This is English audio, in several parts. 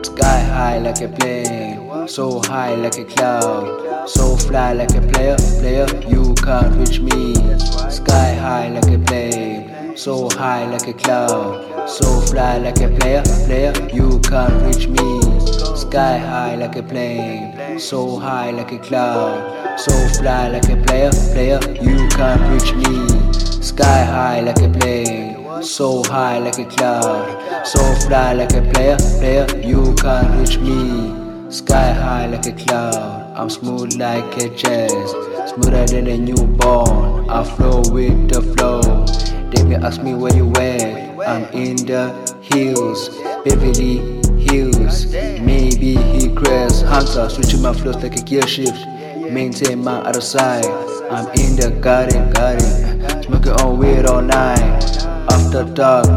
Sky high like a plane, so high like a cloud, so fly like a player, you can't reach me. Sky high like a plane, so high like a cloud, so fly like a player, you can't reach me. Sky high like a plane, so high like a cloud, so fly like a player, you can't reach me. Sky high like a plane, so high like a cloud, so fly like a player, you can't reach me. Sky high like a cloud, I'm smooth like a jazz, smoother than a newborn. I flow with the flow. They may ask me where you at, I'm in the hills, Beverly Hills. Maybe he crash, Hunter, switching my flows like a gear shift. Maintain my other side, I'm in the garden, smoking on weed all night. After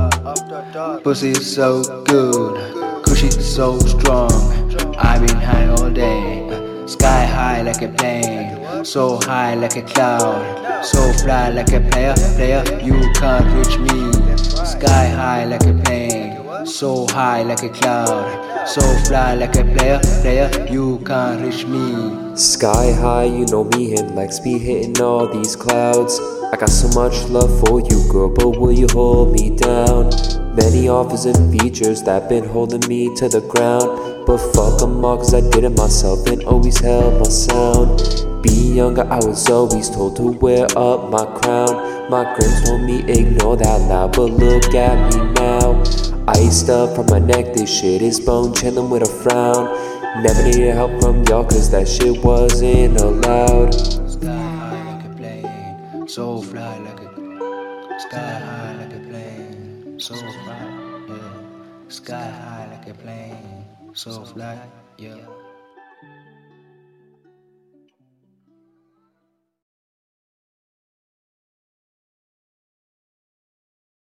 dark, pussy so good, cushy so strong. I've been high all day, sky high like a plane, so high like a cloud, so fly like a player, you can't reach me. Sky high like a plane, so high like a cloud, so fly like a player, you can't reach me. Sky high, you know me, hitting like speed, hitting all these clouds. I got so much love for you, girl, but will you hold me down? Many offers and features that been holding me to the ground, but fuck them all cause I did it myself and always held my sound. Being younger, I was always told to wear up my crown. My grandma told me ignore that loud, but look at me now. Iced up from my neck, this shit is bone chillin' with a frown. Never needed help from y'all cause that shit wasn't allowed. Sky high like a plane, so fly like a sky high like a plane, so fly, yeah. Sky high like a plane, so fly, yeah.